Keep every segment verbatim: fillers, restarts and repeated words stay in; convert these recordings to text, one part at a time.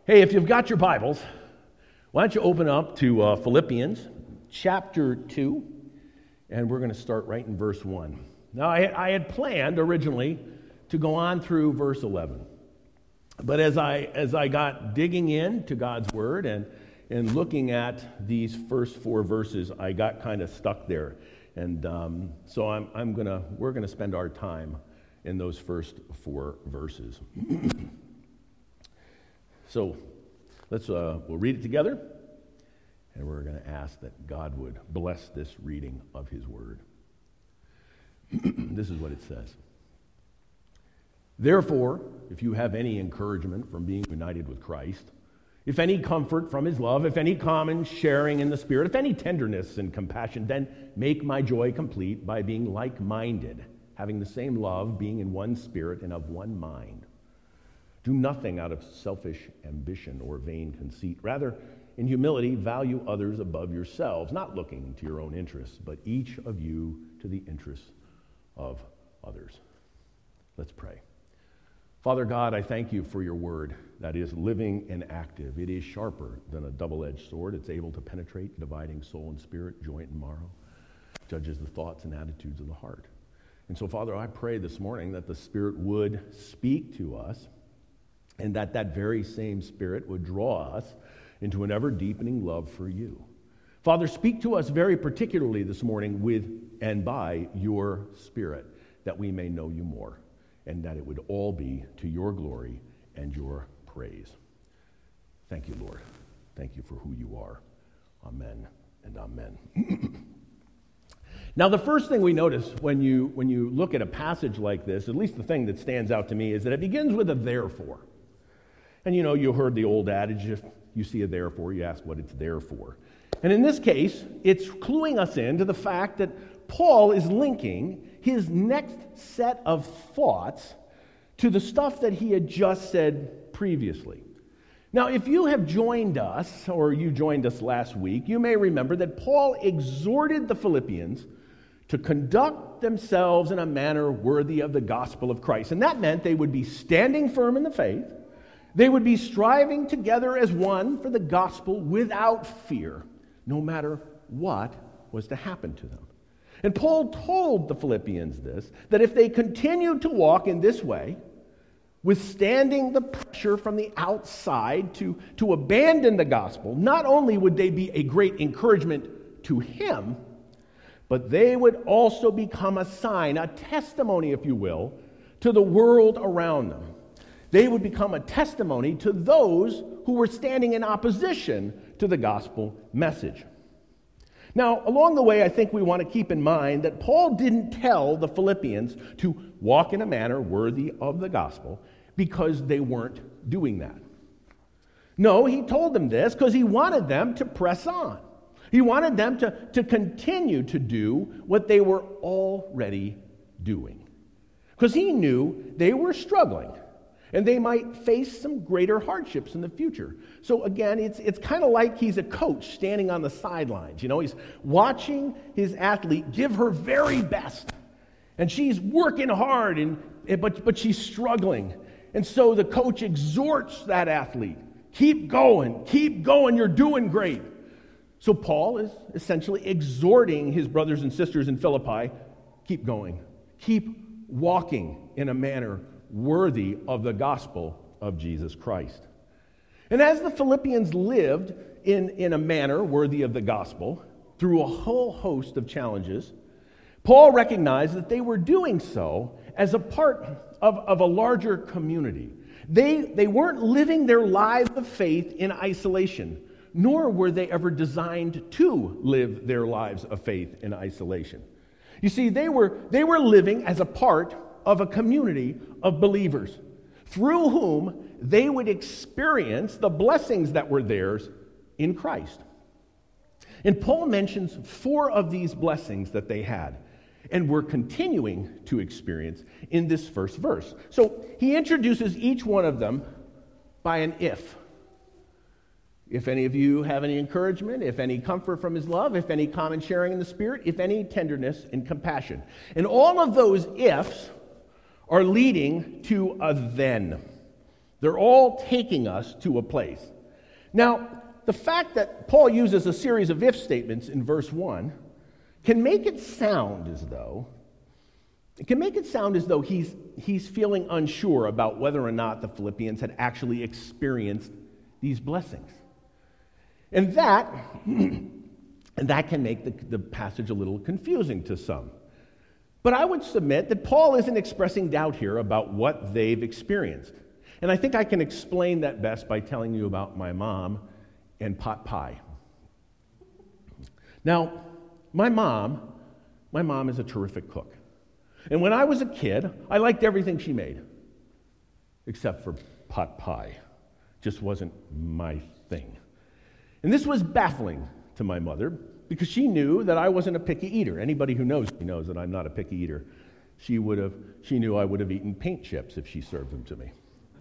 Hey, if you've got your Bibles, why don't you open up to uh, Philippians chapter two, and we're going to start right in verse one. Now, I, I had planned originally to go on through verse eleven, but as I as I got digging into God's Word and, and looking at these first four verses, I got kind of stuck there, and um, so I'm I'm gonna we're gonna spend our time in those first four verses. So let's uh, we'll read it together, and we're going to ask that God would bless this reading of His Word. This is what it says. Therefore, if you have any encouragement from being united with Christ, if any comfort from His love, if any common sharing in the Spirit, if any tenderness and compassion, then make my joy complete by being like-minded, having the same love, being in one spirit and of one mind. Do nothing out of selfish ambition or vain conceit. Rather, in humility, value others above yourselves, not looking to your own interests, but each of you to the interests of others. Let's pray. Father God, I thank you for your word that is living and active. It is sharper than a double-edged sword. It's able to penetrate, dividing soul and spirit, joint and marrow, judges the thoughts and attitudes of the heart. And so, Father, I pray this morning that the Spirit would speak to us, and that that very same Spirit would draw us into an ever-deepening love for you. Father, speak to us very particularly this morning with and by your Spirit, that we may know you more, and that it would all be to your glory and your praise. Thank you, Lord. Thank you for who you are. Amen and amen. Now, the first thing we notice when you, when you look at a passage like this, at least the thing that stands out to me, is that it begins with a therefore. And you know, you heard the old adage, if you see a therefore, you ask what it's there for. And in this case, it's cluing us in to the fact that Paul is linking his next set of thoughts to the stuff that he had just said previously. Now, if you have joined us, or you joined us last week, you may remember that Paul exhorted the Philippians to conduct themselves in a manner worthy of the gospel of Christ. And that meant they would be standing firm in the faith. They would be striving together as one for the gospel without fear, no matter what was to happen to them. And Paul told the Philippians this, that if they continued to walk in this way, withstanding the pressure from the outside to, to abandon the gospel, not only would they be a great encouragement to him, but they would also become a sign, a testimony, if you will, to the world around them. They would become a testimony to those who were standing in opposition to the gospel message. Now, along the way, I think we want to keep in mind that Paul didn't tell the Philippians to walk in a manner worthy of the gospel because they weren't doing that. No, he told them this because he wanted them to press on. He wanted them to, to continue to do what they were already doing. Because he knew they were struggling, and they might face some greater hardships in the future. So again, it's it's kind of like he's a coach standing on the sidelines. You know, he's watching his athlete give her very best. And she's working hard, and but, but she's struggling. And so the coach exhorts that athlete, keep going, keep going, you're doing great. So Paul is essentially exhorting his brothers and sisters in Philippi, keep going, keep walking in a manner worthy of the gospel of Jesus Christ. And as the Philippians lived in, in a manner worthy of the gospel through a whole host of challenges, Paul recognized that they were doing so as a part of, of a larger community. They, they weren't living their lives of faith in isolation, nor were they ever designed to live their lives of faith in isolation. You see, they were, they were living as a part of a community of believers through whom they would experience the blessings that were theirs in Christ. And Paul mentions four of these blessings that they had and were continuing to experience in this first verse. So he introduces each one of them by an if. If any of you have any encouragement, if any comfort from his love, if any common sharing in the Spirit, if any tenderness and compassion. And all of those ifs are leading to a then. They're all taking us to a place. Now, the fact that Paul uses a series of if statements in verse one can make it sound as though It can make it sound as though he's, he's feeling unsure about whether or not the Philippians had actually experienced these blessings. And that, and that can make the, the passage a little confusing to some. But I would submit that Paul isn't expressing doubt here about what they've experienced. And I think I can explain that best by telling you about my mom and pot pie. Now, my mom, my mom is a terrific cook. And when I was a kid, I liked everything she made, except for pot pie. Just wasn't my thing. And this was baffling to my mother, because she knew that I wasn't a picky eater. Anybody who knows me knows that I'm not a picky eater. She would have, she knew I would have eaten paint chips if she served them to me.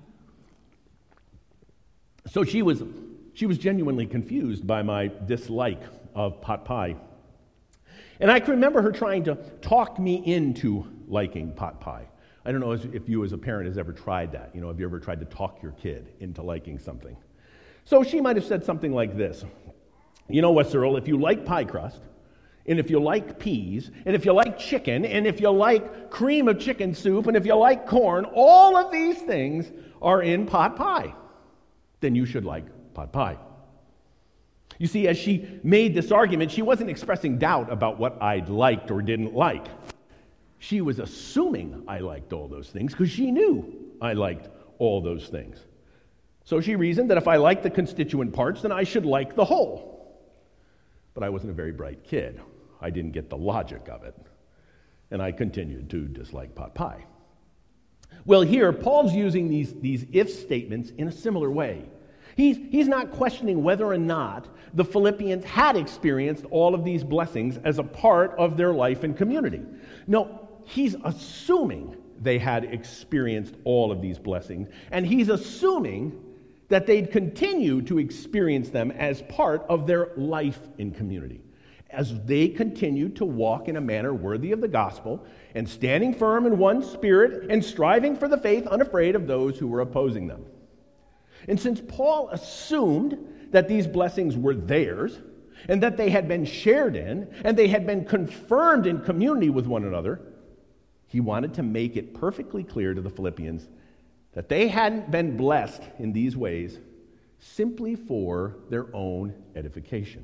So she was, she was genuinely confused by my dislike of pot pie. And I can remember her trying to talk me into liking pot pie. I don't know if you as a parent has ever tried that. You know, have you ever tried to talk your kid into liking something? So she might have said something like this. You know what, Cyril, if you like pie crust, and if you like peas, and if you like chicken, and if you like cream of chicken soup, and if you like corn, all of these things are in pot pie. Then you should like pot pie. You see, as she made this argument, she wasn't expressing doubt about what I'd liked or didn't like. She was assuming I liked all those things because she knew I liked all those things. So she reasoned that if I liked the constituent parts, then I should like the whole. But I wasn't a very bright kid. I didn't get the logic of it. And I continued to dislike pot pie. Well, here, Paul's using these, these if statements in a similar way. He's, he's not questioning whether or not the Philippians had experienced all of these blessings as a part of their life and community. No, he's assuming they had experienced all of these blessings, and he's assuming that they'd continue to experience them as part of their life in community, as they continued to walk in a manner worthy of the gospel and standing firm in one spirit and striving for the faith unafraid of those who were opposing them. And since Paul assumed that these blessings were theirs and that they had been shared in and they had been confirmed in community with one another, he wanted to make it perfectly clear to the Philippians that they hadn't been blessed in these ways simply for their own edification.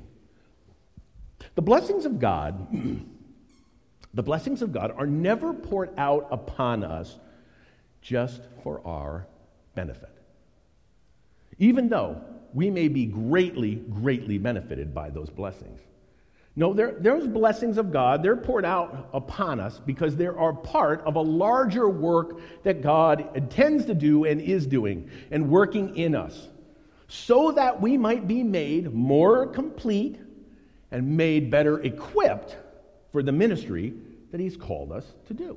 The blessings of God, the blessings of God are never poured out upon us just for our benefit. Even though we may be greatly, greatly benefited by those blessings. No, those blessings of God, they're poured out upon us because they are part of a larger work that God intends to do and is doing and working in us, so that we might be made more complete and made better equipped for the ministry that He's called us to do.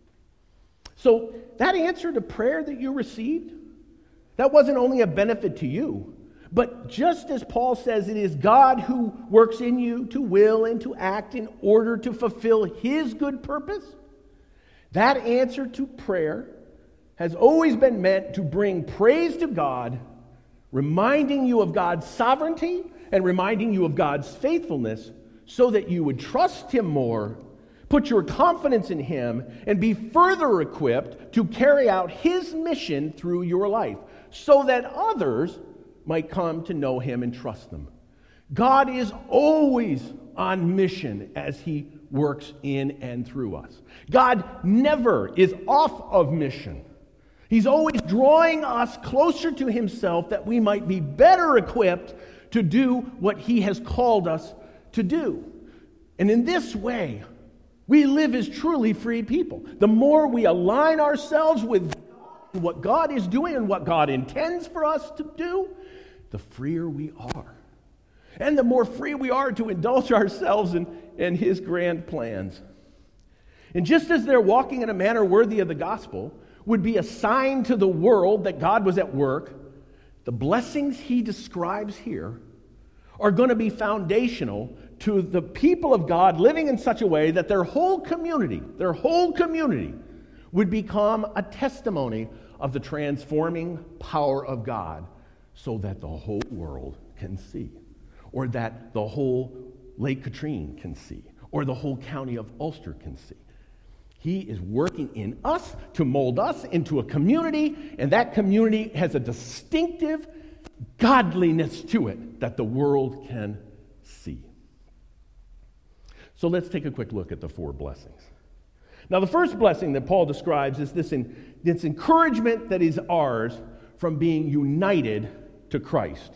So that answer to prayer that you received, that wasn't only a benefit to you, but just as Paul says, it is God who works in you to will and to act in order to fulfill His good purpose. That answer to prayer has always been meant to bring praise to God, reminding you of God's sovereignty and reminding you of God's faithfulness so that you would trust Him more, put your confidence in Him, and be further equipped to carry out His mission through your life, so that others might come to know Him and trust them. God is always on mission as He works in and through us. God never is off of mission. He's always drawing us closer to Himself that we might be better equipped to do what He has called us to do. And in this way, we live as truly free people. The more we align ourselves with what God is doing and what God intends for us to do, the freer we are. And the more free we are to indulge ourselves in, in His grand plans. And just as they're walking in a manner worthy of the gospel would be a sign to the world that God was at work, the blessings He describes here are going to be foundational to the people of God living in such a way that their whole community, their whole community would become a testimony of the transforming power of God so that the whole world can see, or that the whole Lake Katrine can see, or the whole county of Ulster can see. He is working in us to mold us into a community, and that community has a distinctive godliness to it that the world can see. So let's take a quick look at the four blessings. Now, the first blessing that Paul describes is this, in, this encouragement that is ours from being united to Christ.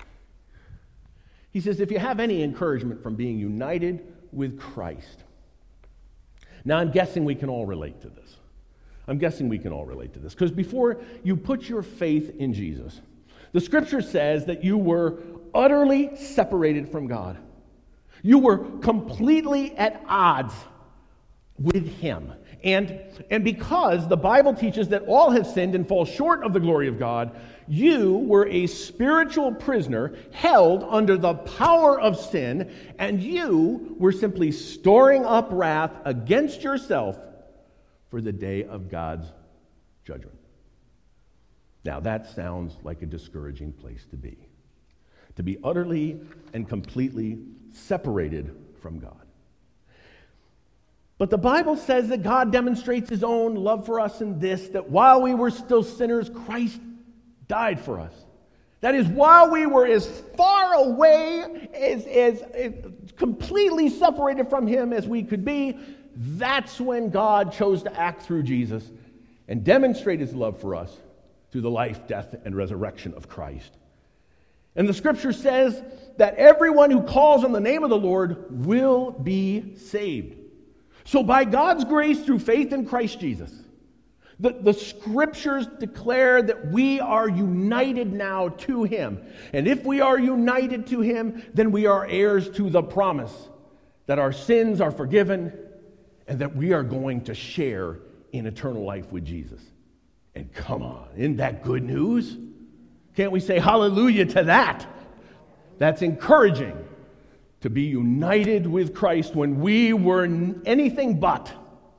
He says, if you have any encouragement from being united with Christ. Now, I'm guessing we can all relate to this. I'm guessing we can all relate to this. Because before you put your faith in Jesus, the Scripture says that you were utterly separated from God. You were completely at odds with Him. And, and because the Bible teaches that all have sinned and fall short of the glory of God, you were a spiritual prisoner held under the power of sin, and you were simply storing up wrath against yourself for the day of God's judgment. Now, that sounds like a discouraging place to be. To be utterly and completely separated from God. But the Bible says that God demonstrates His own love for us in this, that while we were still sinners, Christ died for us. That is, while we were as far away, as, as, as completely separated from Him as we could be, that's when God chose to act through Jesus and demonstrate His love for us through the life, death, and resurrection of Christ. And the Scripture says that everyone who calls on the name of the Lord will be saved. So by God's grace through faith in Christ Jesus, the, the Scriptures declare that we are united now to Him. And if we are united to Him, then we are heirs to the promise that our sins are forgiven and that we are going to share in eternal life with Jesus. And come on, isn't that good news? Can't we say hallelujah to that? That's encouraging. To be united with Christ when we were anything but.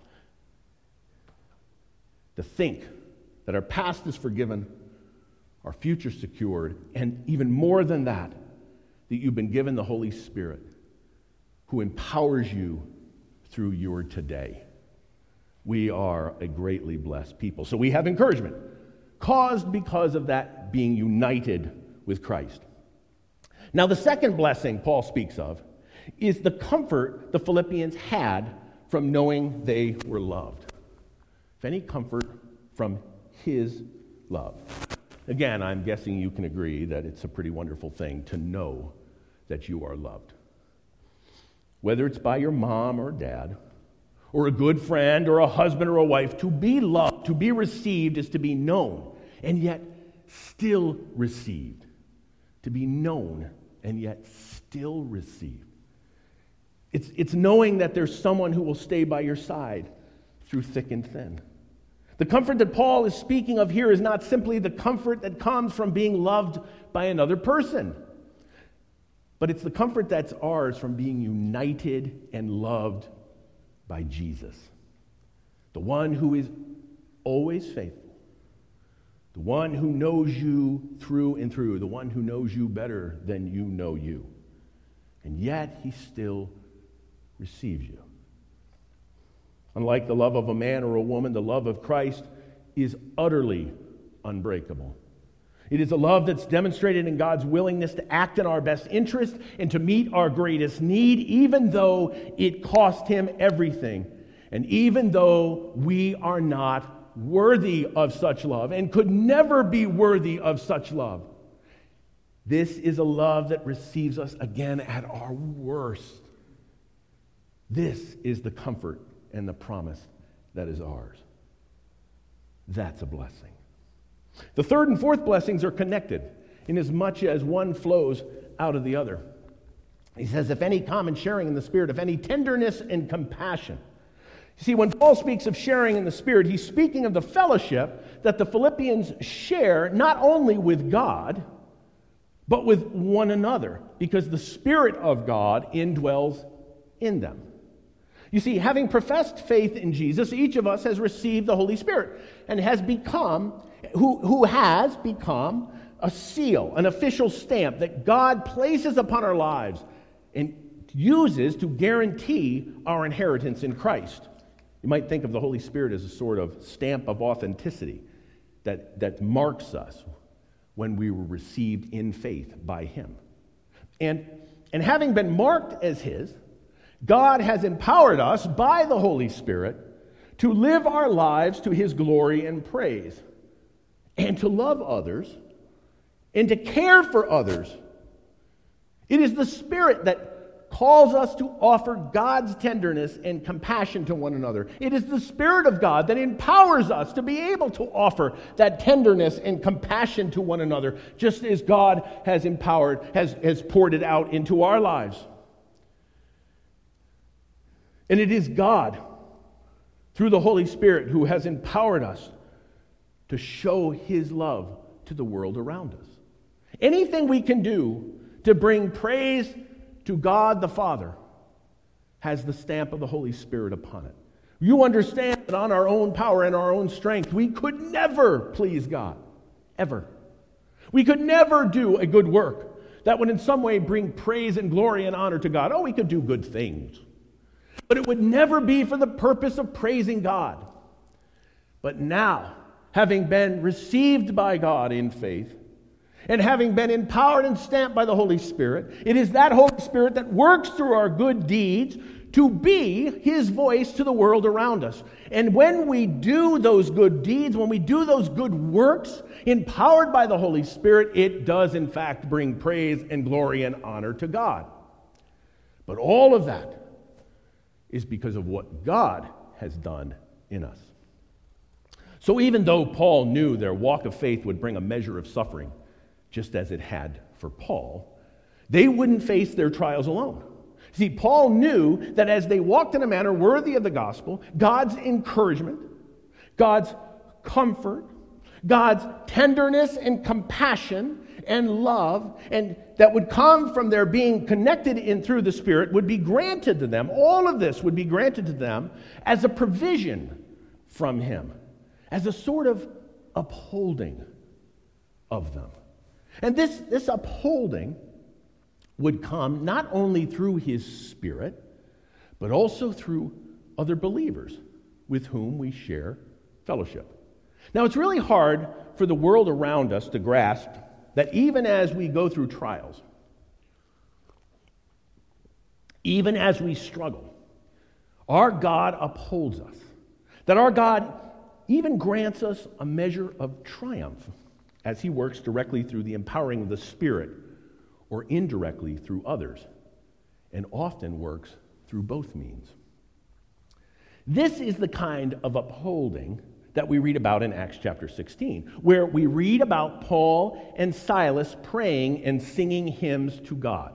To think that our past is forgiven, our future secured, and even more than that, that you've been given the Holy Spirit who empowers you through your today. We are a greatly blessed people. So we have encouragement caused because of that being united with Christ. Now, the second blessing Paul speaks of is the comfort the Philippians had from knowing they were loved. If any comfort from His love. Again, I'm guessing you can agree that it's a pretty wonderful thing to know that you are loved. Whether it's by your mom or dad, or a good friend, or a husband or a wife, to be loved, to be received is to be known, and yet still received. To be known and yet still received. It's, it's knowing that there's someone who will stay by your side through thick and thin. The comfort that Paul is speaking of here is not simply the comfort that comes from being loved by another person, but it's the comfort that's ours from being united and loved by Jesus, the one who is always faithful. The one who knows you through and through, the one who knows you better than you know you. And yet, He still receives you. Unlike the love of a man or a woman, the love of Christ is utterly unbreakable. It is a love that's demonstrated in God's willingness to act in our best interest and to meet our greatest need, even though it cost Him everything, and even though we are not worthy of such love and could never be worthy of such love. This is a love that receives us again at our worst. This is the comfort and the promise that is ours. That's a blessing. The third and fourth blessings are connected inasmuch as one flows out of the other. He says, if any common sharing in the Spirit, if any tenderness and compassion. You see, when Paul speaks of sharing in the Spirit, he's speaking of the fellowship that the Philippians share not only with God, but with one another, because the Spirit of God indwells in them. You see, having professed faith in Jesus, each of us has received the Holy Spirit and has become who, who has become a seal, an official stamp that God places upon our lives and uses to guarantee our inheritance in Christ. You might think of the Holy Spirit as a sort of stamp of authenticity that, that marks us when we were received in faith by Him. And, and having been marked as His, God has empowered us by the Holy Spirit to live our lives to His glory and praise, and to love others, and to care for others. It is the Spirit that calls us to offer God's tenderness and compassion to one another. It is the Spirit of God that empowers us to be able to offer that tenderness and compassion to one another, just as God has empowered, has, has poured it out into our lives. And it is God, through the Holy Spirit, who has empowered us to show His love to the world around us. Anything we can do to bring praise to God the Father has the stamp of the Holy Spirit upon it. You understand that on our own power and our own strength, we could never please God, ever. We could never do a good work that would in some way bring praise and glory and honor to God. Oh, we could do good things, but it would never be for the purpose of praising God. But now, having been received by God in faith, and having been empowered and stamped by the Holy Spirit, it is that Holy Spirit that works through our good deeds to be His voice to the world around us. And when we do those good deeds, when we do those good works, empowered by the Holy Spirit, it does in fact bring praise and glory and honor to God. But all of that is because of what God has done in us. So even though Paul knew their walk of faith would bring a measure of suffering, just as it had for Paul, they wouldn't face their trials alone. See, Paul knew that as they walked in a manner worthy of the gospel, God's encouragement, God's comfort, God's tenderness and compassion and love, and that would come from their being connected in through the Spirit would be granted to them. All of this would be granted to them as a provision from Him, as a sort of upholding of them. And this, this upholding would come not only through His Spirit, but also through other believers with whom we share fellowship. Now, it's really hard for the world around us to grasp that even as we go through trials, even as we struggle, our God upholds us, that our God even grants us a measure of triumph as He works directly through the empowering of the Spirit, or indirectly through others, and often works through both means. This is the kind of upholding that we read about in Acts chapter sixteen, where we read about Paul and Silas praying and singing hymns to God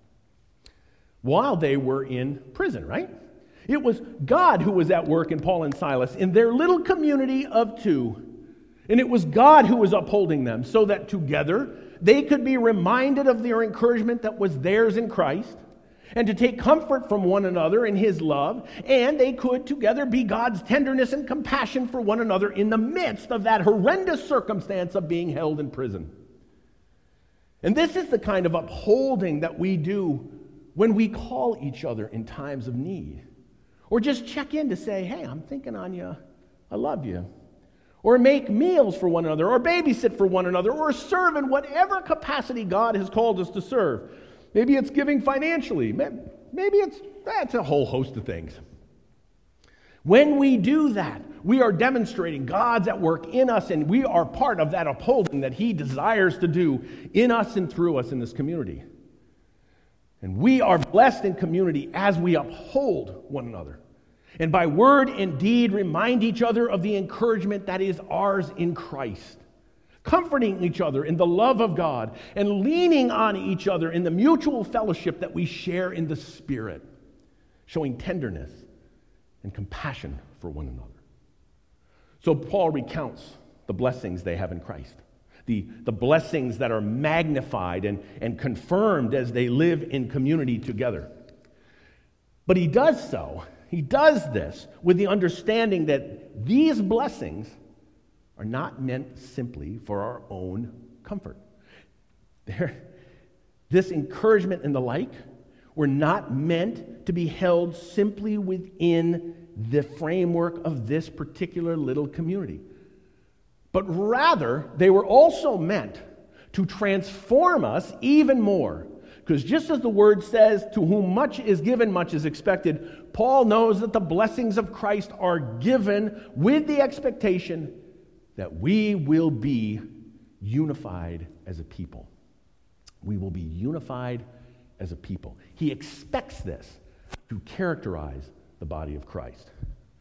while they were in prison, right? It was God who was at work in Paul and Silas in their little community of two. And it was God who was upholding them so that together they could be reminded of their encouragement that was theirs in Christ, and to take comfort from one another in His love, and they could together be God's tenderness and compassion for one another in the midst of that horrendous circumstance of being held in prison. And this is the kind of upholding that we do when we call each other in times of need, or just check in to say, hey, I'm thinking on you, I love you. Or make meals for one another, or babysit for one another, or serve in whatever capacity God has called us to serve. Maybe it's giving financially. Maybe it's, that's a whole host of things. When we do that, we are demonstrating God's at work in us, and we are part of that upholding that He desires to do in us and through us in this community. And we are blessed in community as we uphold one another, and by word and deed remind each other of the encouragement that is ours in Christ, comforting each other in the love of God, and leaning on each other in the mutual fellowship that we share in the Spirit, showing tenderness and compassion for one another. So Paul recounts the blessings they have in Christ, the, the blessings that are magnified and, and confirmed as they live in community together. But he does so He does this with the understanding that these blessings are not meant simply for our own comfort. They're, this encouragement and the like were not meant to be held simply within the framework of this particular little community, but rather they were also meant to transform us even more. Because just as the word says, to whom much is given, much is expected, Paul knows that the blessings of Christ are given with the expectation that we will be unified as a people. We will be unified as a people. He expects this to characterize the body of Christ.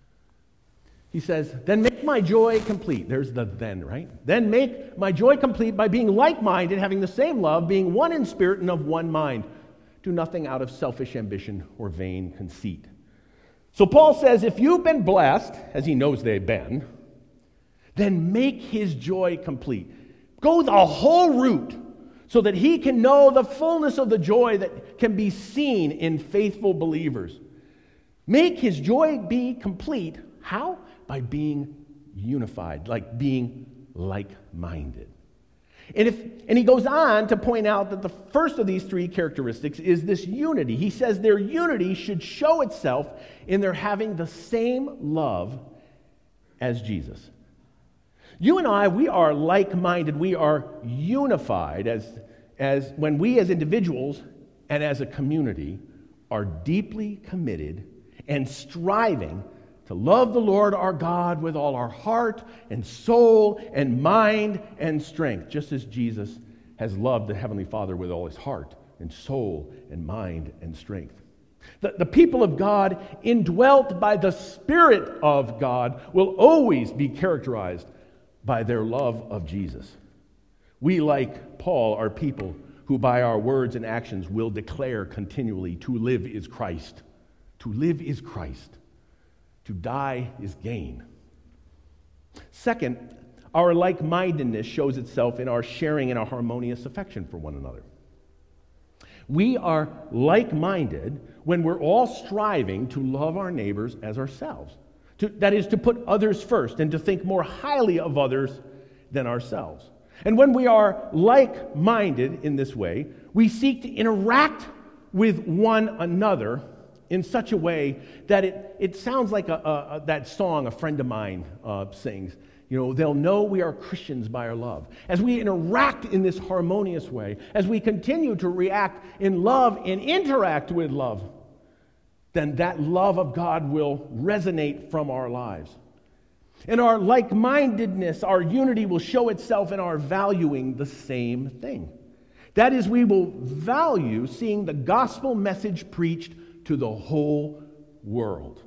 He says, then make my joy complete. There's the then, right? Then make my joy complete by being like-minded, having the same love, being one in spirit and of one mind. Do nothing out of selfish ambition or vain conceit. So Paul says, if you've been blessed, as he knows they've been, then make his joy complete. Go the whole route so that he can know the fullness of the joy that can be seen in faithful believers. Make his joy be complete. How? By being unified, like being like-minded. And if and he goes on to point out that the first of these three characteristics is this unity. He says their unity should show itself in their having the same love as Jesus. You and I, we are like-minded, we are unified as, as when we as individuals and as a community are deeply committed and striving to love the Lord our God with all our heart and soul and mind and strength, just as Jesus has loved the Heavenly Father with all his heart and soul and mind and strength. The, the people of God, indwelt by the Spirit of God, will always be characterized by their love of Jesus. We, like Paul, are people who by our words and actions will declare continually, to live is Christ. To live is Christ. To die is gain. Second, our like-mindedness shows itself in our sharing and our harmonious affection for one another. We are like-minded when we're all striving to love our neighbors as ourselves. To, that is, to put others first and to think more highly of others than ourselves. And when we are like-minded in this way, we seek to interact with one another in such a way that it, it sounds like a, a, a, that song a friend of mine uh, sings. You know, they'll know we are Christians by our love. As we interact in this harmonious way, as we continue to react in love and interact with love, then that love of God will resonate from our lives. And our like-mindedness, our unity will show itself in our valuing the same thing. That is, we will value seeing the gospel message preached to the whole world.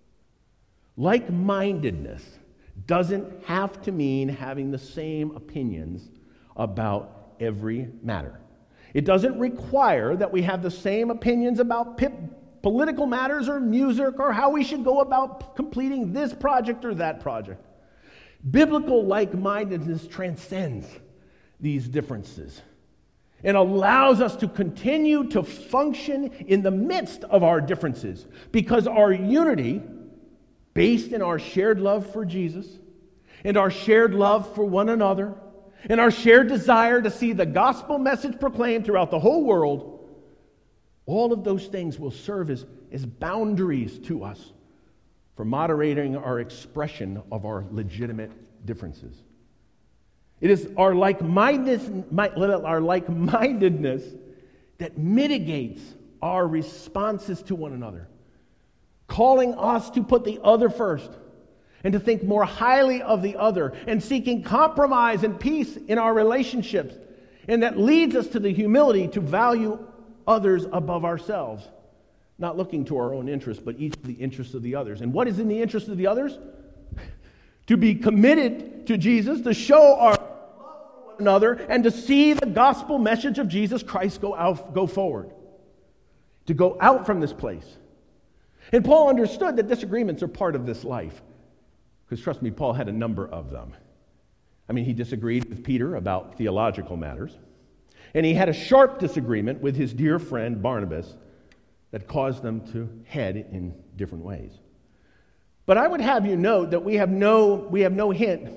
Like-mindedness doesn't have to mean having the same opinions about every matter. It doesn't require that we have the same opinions about pip, political matters or music or how we should go about completing this project or that project. Biblical like-mindedness transcends these differences and allows us to continue to function in the midst of our differences, because our unity, based in our shared love for Jesus and our shared love for one another and our shared desire to see the gospel message proclaimed throughout the whole world, all of those things will serve as, as boundaries to us for moderating our expression of our legitimate differences. It is our like-mindedness, our like-mindedness that mitigates our responses to one another, calling us to put the other first and to think more highly of the other and seeking compromise and peace in our relationships. And that leads us to the humility to value others above ourselves, not looking to our own interests, but each of the interests of the others. And what is in the interest of the others? To be committed to Jesus, to show our love for one another, and to see the gospel message of Jesus Christ go out, go forward, to go out from this place. And Paul understood that disagreements are part of this life, because trust me, Paul had a number of them. I mean, he disagreed with Peter about theological matters, and he had a sharp disagreement with his dear friend Barnabas that caused them to head in different ways. But I would have you note that we have no, we have no hint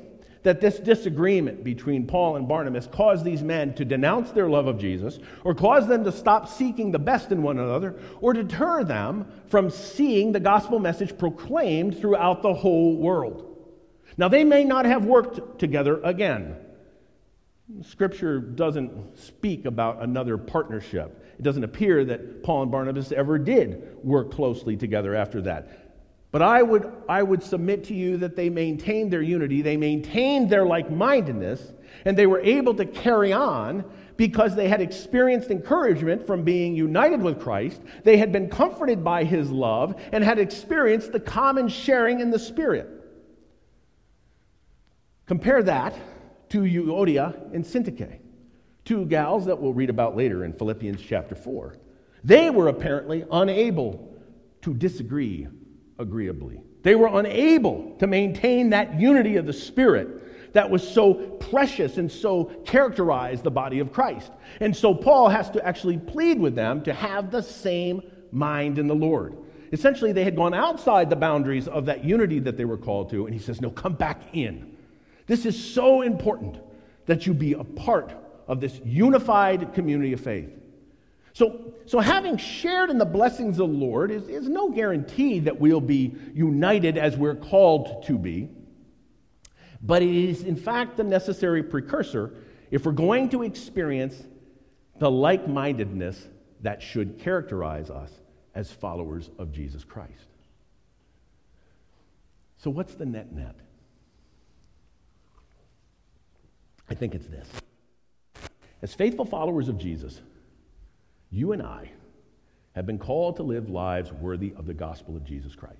that this disagreement between Paul and Barnabas caused these men to denounce their love of Jesus, or caused them to stop seeking the best in one another, or deter them from seeing the gospel message proclaimed throughout the whole world. Now, they may not have worked together again. Scripture doesn't speak about another partnership. It doesn't appear that Paul and Barnabas ever did work closely together after that. But I would, I would submit to you that they maintained their unity, they maintained their like-mindedness, and they were able to carry on because they had experienced encouragement from being united with Christ, they had been comforted by His love, and had experienced the common sharing in the Spirit. Compare that to Euodia and Syntyche, two gals that we'll read about later in Philippians chapter four. They were apparently unable to disagree agreeably. They were unable to maintain that unity of the Spirit that was so precious and so characterized the body of Christ. And so Paul has to actually plead with them to have the same mind in the Lord. Essentially, they had gone outside the boundaries of that unity that they were called to, and he says, no, come back in. This is so important that you be a part of this unified community of faith. So, so having shared in the blessings of the Lord is, is no guarantee that we'll be united as we're called to be, but it is in fact the necessary precursor if we're going to experience the like-mindedness that should characterize us as followers of Jesus Christ. So what's the net-net? I think it's this. As faithful followers of Jesus, you and I have been called to live lives worthy of the gospel of Jesus Christ.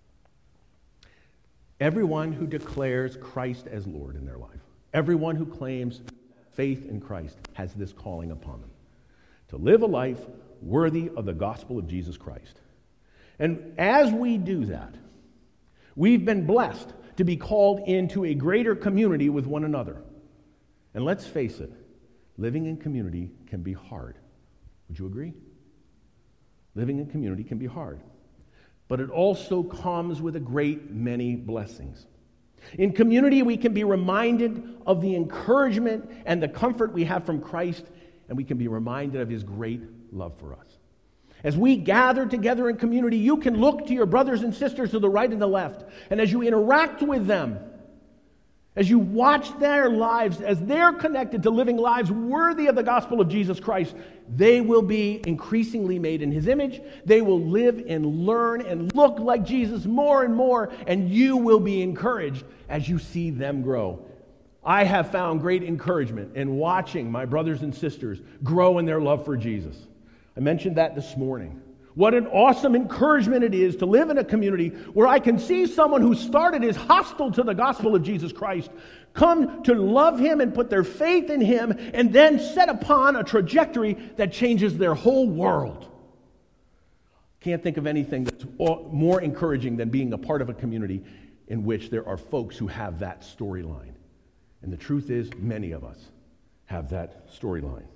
Everyone who declares Christ as Lord in their life, everyone who claims faith in Christ has this calling upon them to live a life worthy of the gospel of Jesus Christ. And as we do that, we've been blessed to be called into a greater community with one another. And let's face it, living in community can be hard. Would you agree? Living in community can be hard. But it also comes with a great many blessings. In community, we can be reminded of the encouragement and the comfort we have from Christ, and we can be reminded of His great love for us. As we gather together in community, you can look to your brothers and sisters to the right and the left, and as you interact with them, as you watch their lives, as they're connected to living lives worthy of the gospel of Jesus Christ, they will be increasingly made in His image. They will live and learn and look like Jesus more and more, and you will be encouraged as you see them grow. I have found great encouragement in watching my brothers and sisters grow in their love for Jesus. I mentioned that this morning. What an awesome encouragement it is to live in a community where I can see someone who started as hostile to the gospel of Jesus Christ come to love Him and put their faith in Him and then set upon a trajectory that changes their whole world. Can't think of anything that's more encouraging than being a part of a community in which there are folks who have that storyline. And the truth is, many of us have that storyline.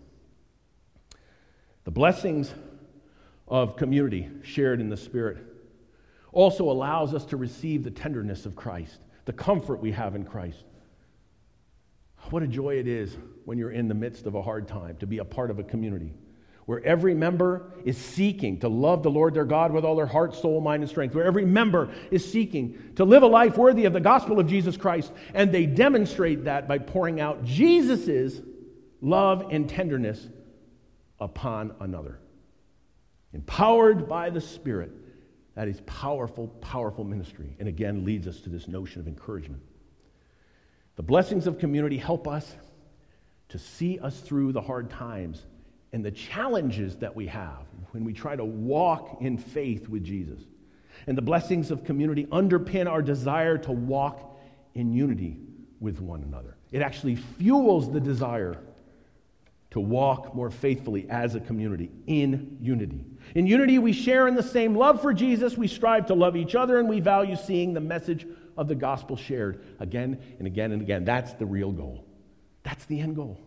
The blessings of community shared in the Spirit also allows us to receive the tenderness of Christ, the comfort we have in Christ. What a joy it is when you're in the midst of a hard time to be a part of a community where every member is seeking to love the Lord their God with all their heart, soul, mind, and strength, where every member is seeking to live a life worthy of the gospel of Jesus Christ, and they demonstrate that by pouring out Jesus' love and tenderness upon another. Empowered by the Spirit, that is powerful, powerful ministry, and again leads us to this notion of encouragement. The blessings of community help us to see us through the hard times and the challenges that we have when we try to walk in faith with Jesus. And the blessings of community underpin our desire to walk in unity with one another. It actually fuels the desire to walk more faithfully as a community in unity. In unity, we share in the same love for Jesus, we strive to love each other, and we value seeing the message of the gospel shared again and again and again. That's the real goal. That's the end goal.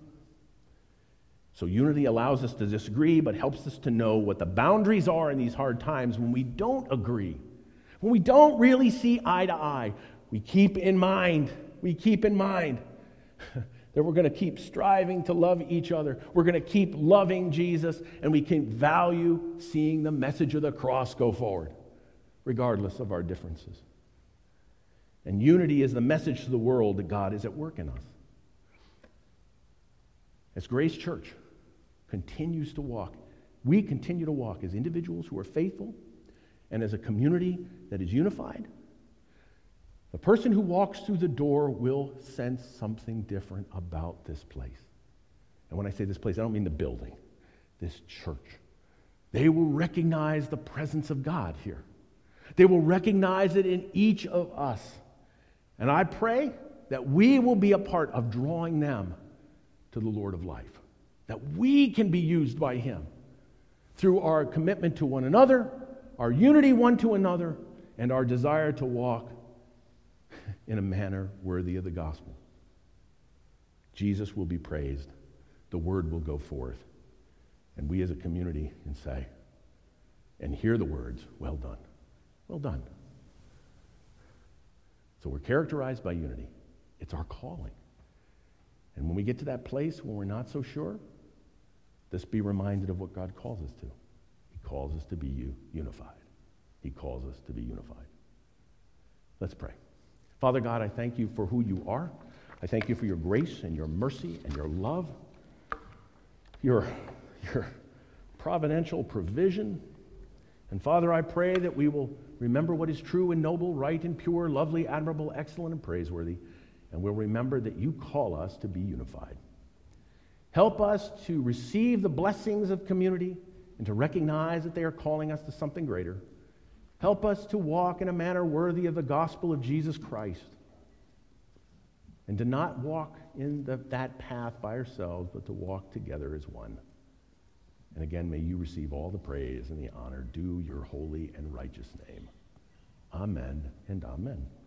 So unity allows us to disagree, but helps us to know what the boundaries are in these hard times when we don't agree, when we don't really see eye to eye. We keep in mind we keep in mind that we're going to keep striving to love each other. We're going to keep loving Jesus, and we can value seeing the message of the cross go forward, regardless of our differences. And unity is the message to the world that God is at work in us. As Grace Church continues to walk, we continue to walk as individuals who are faithful and as a community that is unified. The person who walks through the door will sense something different about this place. And when I say this place, I don't mean the building, this church. They will recognize the presence of God here. They will recognize it in each of us. And I pray that we will be a part of drawing them to the Lord of life, that we can be used by Him through our commitment to one another, our unity one to another, and our desire to walk in a manner worthy of the gospel. Jesus will be praised, the word will go forth, and we as a community can say and hear the words, well done, well done. So we're characterized by unity. It's our calling. And when we get to that place when we're not so sure, let's be reminded of what God calls us to. He calls us to be unified. He calls us to be unified. Let's pray. Father God, I thank you for who you are. I thank you for your grace and your mercy and your love, your, your providential provision. And Father, I pray that we will remember what is true and noble, right and pure, lovely, admirable, excellent, and praiseworthy, and we'll remember that you call us to be unified. Help us to receive the blessings of community and to recognize that they are calling us to something greater. Help us to walk in a manner worthy of the gospel of Jesus Christ and to not walk in the, that path by ourselves, but to walk together as one. And again, may you receive all the praise and the honor due your holy and righteous name. Amen and amen.